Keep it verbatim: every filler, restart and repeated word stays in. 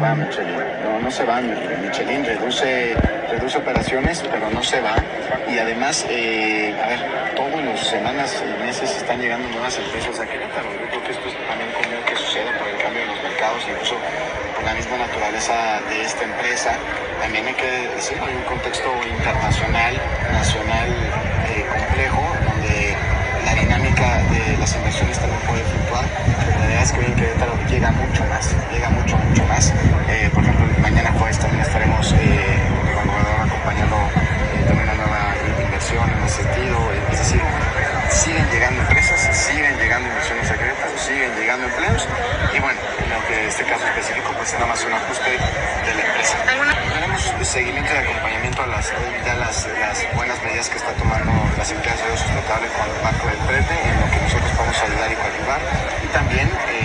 va Michelin, no, no se va. Michelin reduce, reduce operaciones, pero no se va. Y además, eh, a ver, todas las semanas y meses están llegando nuevas empresas a Querétaro. Yo creo que esto es también común que suceda por el cambio de los mercados, incluso por la misma naturaleza de esta empresa. También hay que decir, hay un contexto internacional, nacional eh, complejo, donde la dinámica de las inversiones también puede fluctuar. La verdad es que hoy en Querétaro llega mucho más, llega mucho, mucho más. Eh, por ejemplo, mañana jueves también estaremos eh, con el gobernador acompañando eh, también una nueva inversión en ese sentido. Eh, es decir, siguen llegando empresas, siguen llegando inversiones a Querétaro, siguen llegando empleos. Y bueno, en lo que este caso específico, pues nada más un ajuste de la empresa. Tenemos seguimiento y acompañamiento a las, ya las, las buenas medidas que está tomando las empresas de uso sustentable con el marco del PRETE, en lo que nosotros podemos ayudar y coadyuvar. Y también